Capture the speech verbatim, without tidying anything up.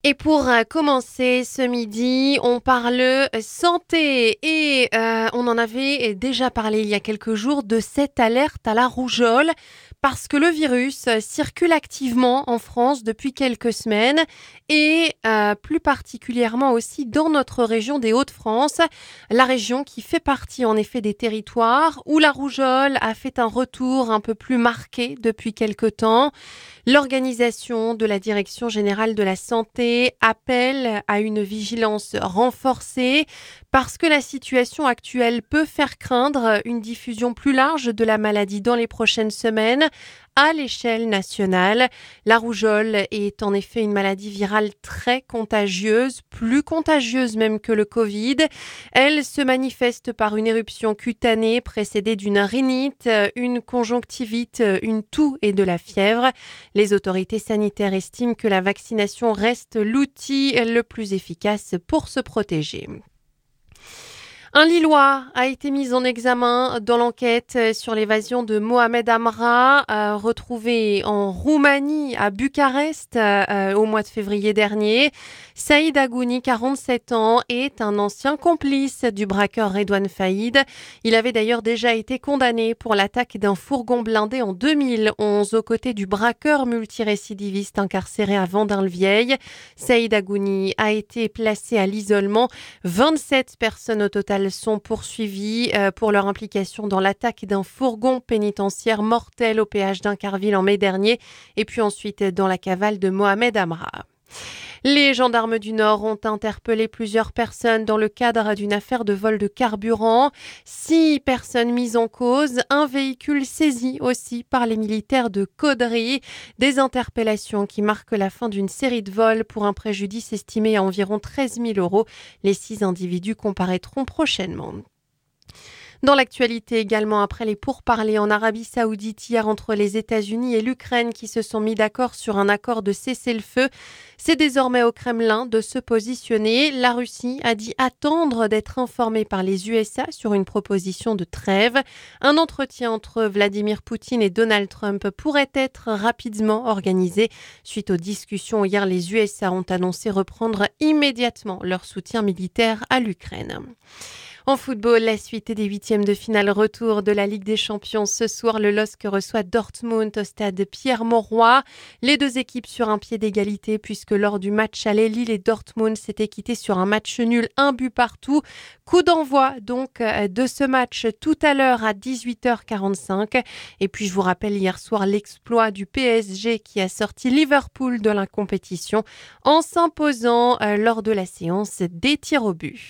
Et pour euh, commencer ce midi, on parle euh, santé et euh, on en avait déjà parlé il y a quelques jours de cette alerte à la rougeole parce que le virus euh, circule activement en France depuis quelques semaines et euh, plus particulièrement aussi dans notre région des Hauts-de-France, la région qui fait partie en effet des territoires où la rougeole a fait un retour un peu plus marqué depuis quelque temps. L'organisation de la Direction générale de la santé appelle à une vigilance renforcée parce que la situation actuelle peut faire craindre une diffusion plus large de la maladie dans les prochaines semaines à l'échelle nationale. La rougeole est en effet une maladie virale très contagieuse, plus contagieuse même que le Covid. Elle se manifeste par une éruption cutanée précédée d'une rhinite, une conjonctivite, une toux et de la fièvre. Les autorités sanitaires estiment que la vaccination reste l'outil le plus efficace pour se protéger. Un Lillois a été mis en examen dans l'enquête sur l'évasion de Mohamed Amra, euh, retrouvé en Roumanie, à Bucarest, euh, au mois de février dernier. Saïd Agouni, quarante-sept ans, est un ancien complice du braqueur Redouane Faïd. Il avait d'ailleurs déjà été condamné pour l'attaque d'un fourgon blindé en deux mille onze aux côtés du braqueur multirécidiviste incarcéré à Vendin-le-Vieil. Saïd Agouni a été placé à l'isolement. vingt-sept personnes au total sont poursuivis euh, pour leur implication dans l'attaque d'un fourgon pénitentiaire mortel au péage d'Incarville en mai dernier et puis ensuite dans la cavale de Mohamed Amra. Les gendarmes du Nord ont interpellé plusieurs personnes dans le cadre d'une affaire de vol de carburant. Six personnes mises en cause, un véhicule saisi aussi par les militaires de Caudry. Des interpellations qui marquent la fin d'une série de vols pour un préjudice estimé à environ treize mille euros. Les six individus comparaîtront prochainement. Dans l'actualité également, après les pourparlers en Arabie Saoudite hier entre les États-Unis et l'Ukraine qui se sont mis d'accord sur un accord de cessez-le-feu, c'est désormais au Kremlin de se positionner. La Russie a dit attendre d'être informée par les U S A sur une proposition de trêve. Un entretien entre Vladimir Poutine et Donald Trump pourrait être rapidement organisé. Suite aux discussions hier, les U S A ont annoncé reprendre immédiatement leur soutien militaire à l'Ukraine. En football, la suite des huitièmes de finale retour de la Ligue des Champions. Ce soir, le L O S C reçoit Dortmund au stade Pierre-Mauroy. Les deux équipes sur un pied d'égalité puisque lors du match aller, Lille et Dortmund s'étaient quittés sur un match nul, un but partout. Coup d'envoi donc de ce match tout à l'heure à dix-huit heures quarante-cinq. Et puis je vous rappelle hier soir l'exploit du P S G qui a sorti Liverpool de la compétition en s'imposant lors de la séance des tirs au but.